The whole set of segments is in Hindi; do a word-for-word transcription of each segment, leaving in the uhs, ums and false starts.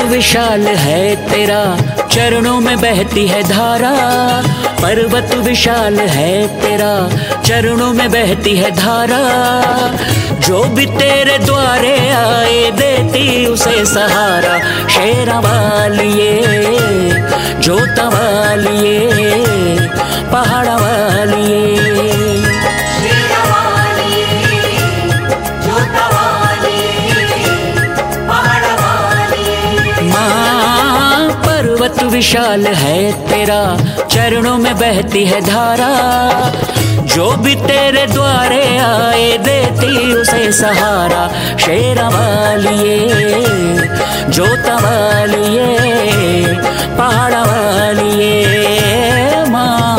विशाल है तेरा, चरणों में बहती है धारा। पर्वत विशाल है तेरा, चरणों में बहती है धारा। जो भी तेरे द्वारे आए देती उसे सहारा। शेरा वालिए, जोता वालिए, पहाड़ा वालिए। पर्वत विशाल है तेरा, चरणों में बहती है धारा। जो भी तेरे द्वारे आए देती उसे सहारा। शेरा वालिए, जोता वालिए, पहाड़ा वालिए माँ।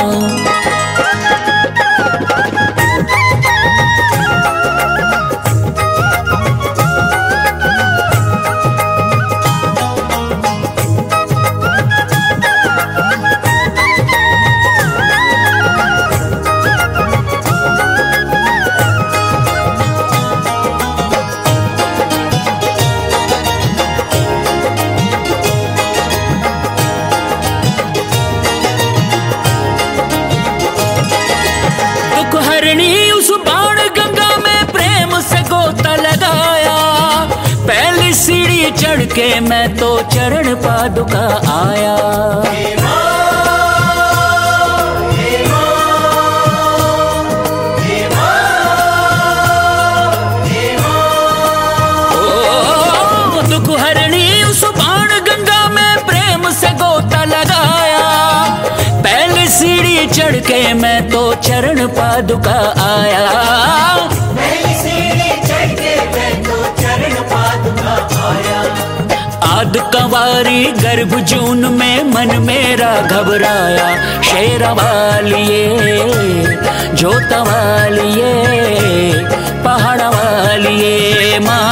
उस बाण गंगा में प्रेम से गोता लगाया। पहली सीढ़ी चढ़ के मैं तो चरण पादुका आया। ओ दुख हरणी उस बाण गंगा में प्रेम से गोता लगाया। पहली सीढ़ी चढ़ के मैं तो चरण पादुका आया। पहली सीढ़ी चढ़ के मैं तो चरण पादुका आया। आद कंवारी गर्भ जून में मन मेरा घबराया। शेरा वालिए, जोता वालिए, पहाड़ा वालिए माँ।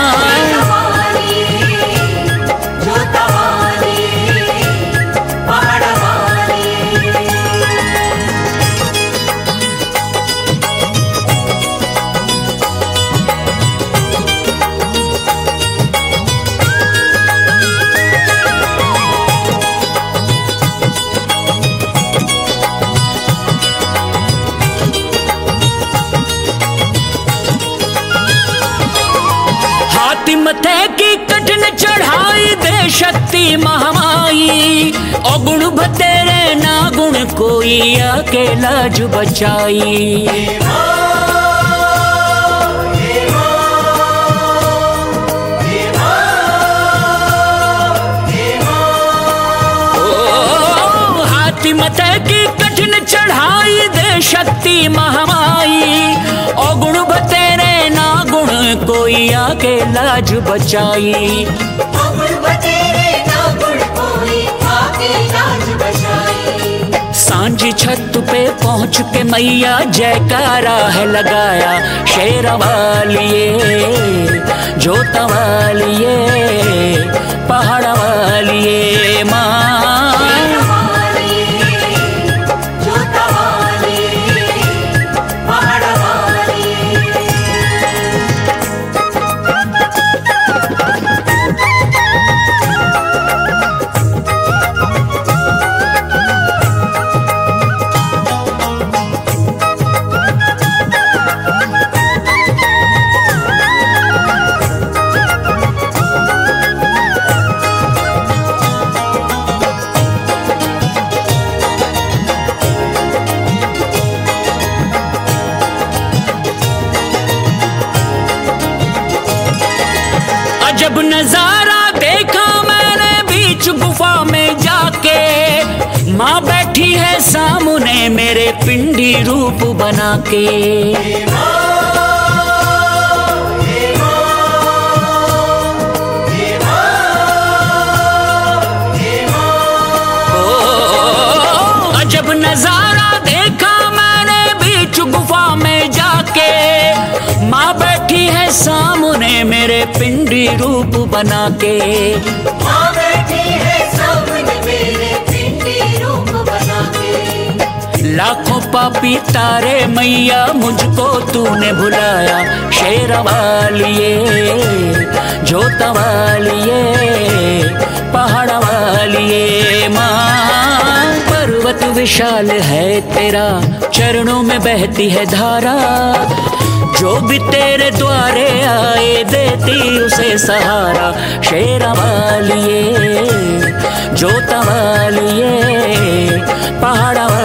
मथे की कठिन चढ़ाई दे शक्ति महामाई। अगुण भतेरे ना गुण कोई आके लाज बचाई। ओ हाथी मथे की कठिन चढ़ाई दे शक्ति महामाई। अगुण भतेरे ना गुण कोई आके लाज बचाई। सांझी छत पे पहुँच के मैया जयकारा है लगाया। शेरा वालिए, जोता वालिए, पहाड़ा वालिए माँ। जब नजारा देखा मैंने बीच गुफा में जाके। माँ बैठी है सामने मेरे पिंडी रूप बना के। ओ जब नजारा देखा मैंने बीच गुफा में जाके। माँ बैठी है सामने मेरे पिंडी रूप बना के। माँ बैठी है सामने मेरे पिंडी रूप बना के। लाखों पापी तारे मैया मुझको तूने भुलाया। शेरा वालिए, जोता वालिए, पहाड़ वालिए माँ। पर्वत विशाल है तेरा, चरणों में बहती है धारा, जो भी तेरे द्वारे आए देती उसे सहारा। शेरा वालिए, जोता वालिए, पहाड़ा